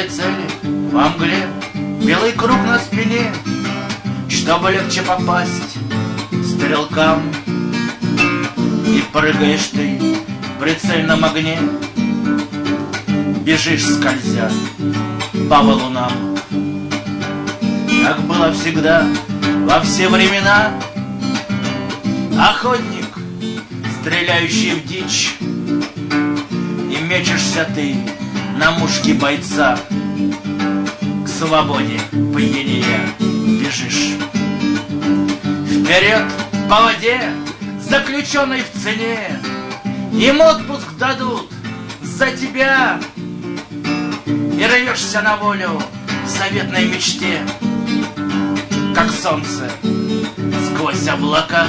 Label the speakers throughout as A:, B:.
A: цели во мгле, белый круг на спине, чтобы легче попасть стрелкам. И прыгаешь ты в прицельном огне, бежишь скользя по валунам. Так было всегда, во все времена. Охотник, стреляющий в дичь, и мечешься ты на мушке бойца. К свободе пьянее бежишь. Вперед по воде, заключенный в цене, им отпуск дадут за тебя. И рвешься на волю в заветной мечте, как солнце сквозь облака.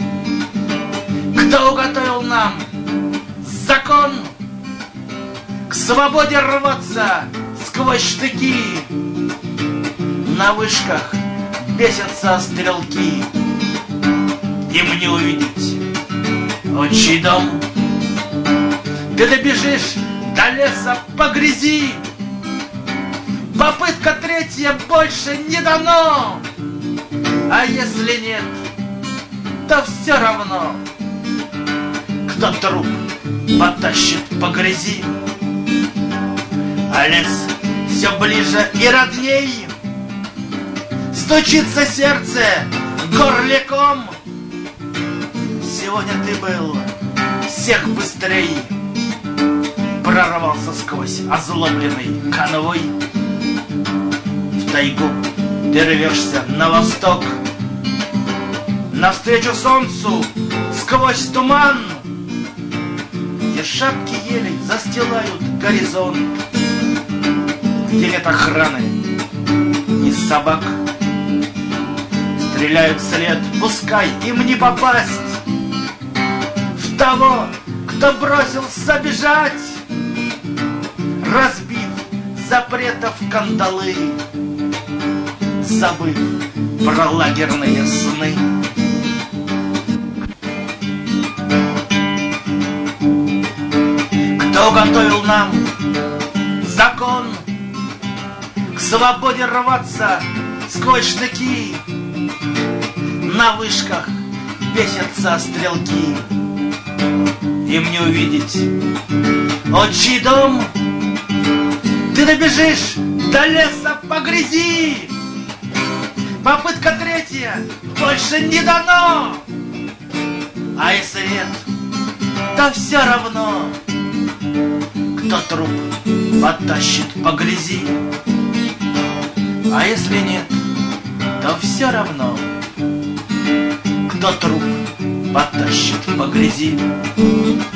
A: Кто уготовил нам закон к свободе рваться сквозь штыки? На вышках бесятся стрелки, им не увидеть отчий дом. Ты добежишь до леса по грязи, попытка третья больше не дано. А если нет, то все равно, кто труп потащит по грязи. А лес все ближе и родней, стучится сердце горляком. Сегодня ты был всех быстрей, прорвался сквозь озлобленный конвой. В тайгу ты рвешься на восток, навстречу солнцу сквозь туман, где шапки елей застилают горизонт, где нет охраны ни собак. Стреляют вслед, пускай им не попасть в того, кто бросился бежать, разбив запретов кандалы, забыв про лагерные сны. Кто готовил нам закон к свободе рваться сквозь штыки? На вышках бесятся стрелки, им не увидеть отчий дом. Ты добежишь до леса по грязи, попытка третья больше не дано. А если нет, то все равно, кто труп потащит по грязи. А если нет, то все равно, кто труп потащит по грязи.